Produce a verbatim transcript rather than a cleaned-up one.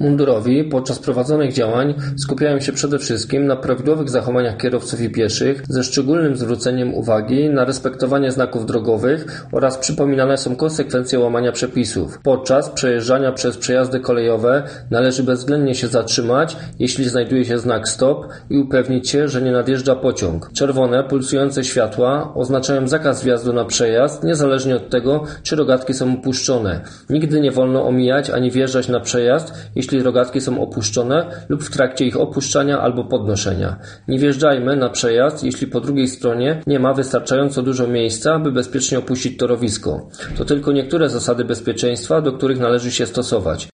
Mundurowi podczas prowadzonych działań skupiają się przede wszystkim na prawidłowych zachowaniach kierowców i pieszych, ze szczególnym zwróceniem uwagi na respektowanie znaków drogowych oraz przypominane są konsekwencje łamania przepisów. Podczas przejeżdżania przez przejazdy kolejowe należy bezwzględnie się zatrzymać, jeśli znajduje się znak stop i upewnić się, że nie nadjeżdża pociąg. Czerwone, pulsujące światła oznaczają zakaz wjazdu na przejazd, niezależnie od tego, czy rogatki są opuszczone. Nigdy nie wolno omijać ani wjeżdżać na przejazd, jeśli rogatki są opuszczone lub w trakcie ich opuszczania albo podnoszenia. Nie wjeżdżajmy na przejazd, jeśli po drugiej stronie nie ma wystarczająco dużo miejsca, by bezpiecznie opuścić torowisko. To tylko niektóre zasady bezpieczeństwa, do których należy się stosować.